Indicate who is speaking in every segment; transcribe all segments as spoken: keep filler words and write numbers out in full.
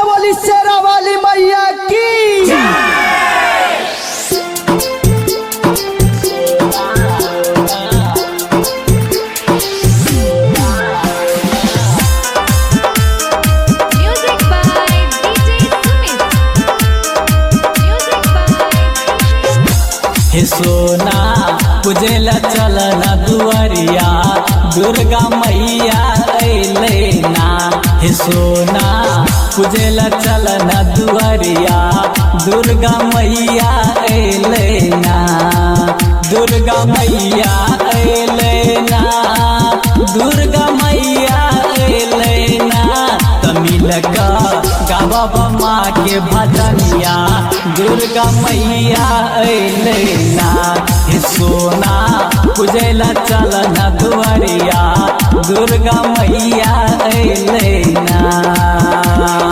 Speaker 1: बोली शेरा वाली मैया की।
Speaker 2: Music by D J Sumit. Music by
Speaker 3: हे सोना पूजेला चलना दुआरिया दुर्गा मैया अइले ना। हे सोना पूजेला चलना दुआरिया दुर्गा मैया अइले ना। दुर्गा मैया अइले ना, दुर्गा मैया अइले ना। तमिल का गावा माँ के भजनिया दुर्गा मैया अइले ना। हे सोना पूजेला चलना दुआरिया दुर्गा मैया अइले ना।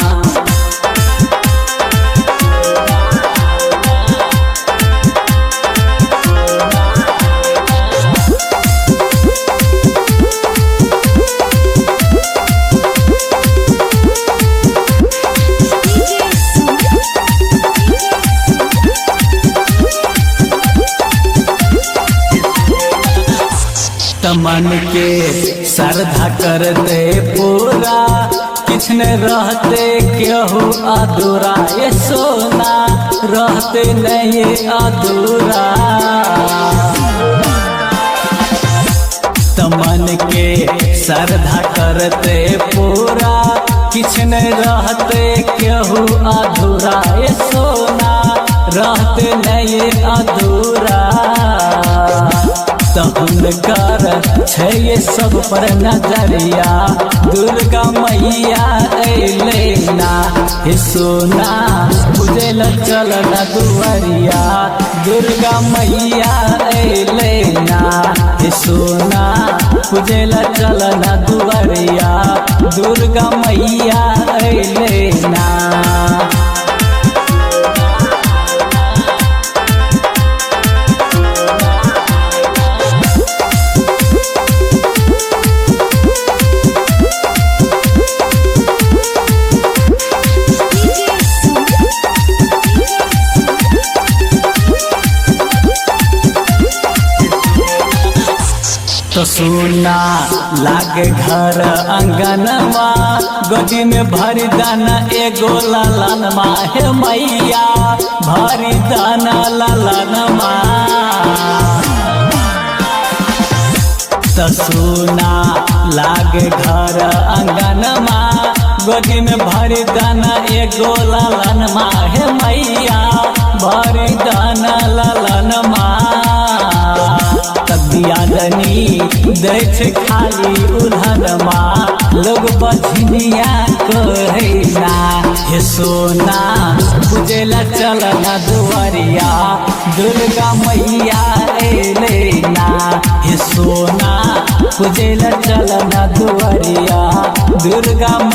Speaker 3: तमन के श्रद्धा कर दे पूरा किछ न रहते केहू अधूरा। ये सोना रहते नहीं अधूरा। तमन के श्रद्धा करते पूरा किछ न रहते केहू अधूरा। ये सोना रहते नहीं अधूरा। कर छै ये सब पर नजरिया दुर्गा मैया अइले ना। हे सोना पूजेला चलना दुआरिया दुर्गा मैया अइले ना। हे सोना पूजेला चलना दुआरिया दुर्गा मैया अइले ना। तो सुना लागे घर अंगनमा गोदी में भरी दाना एगो लालनमा। हे मैया भरी दाना लालनमा। तो सुना लागे घर अंगनमा गोदी में भरी दाना एगो लालनमा। हे मैया भरी दाना लालनमा। दियादनी दै छै खाली उल्हनमा लोग बझनिया कहे ना। हे सोना पूजेला चलना दुआरिया दुर्गा मैया अइले ना। हे सोना पूजेला चलना दुआरिया दुर्गा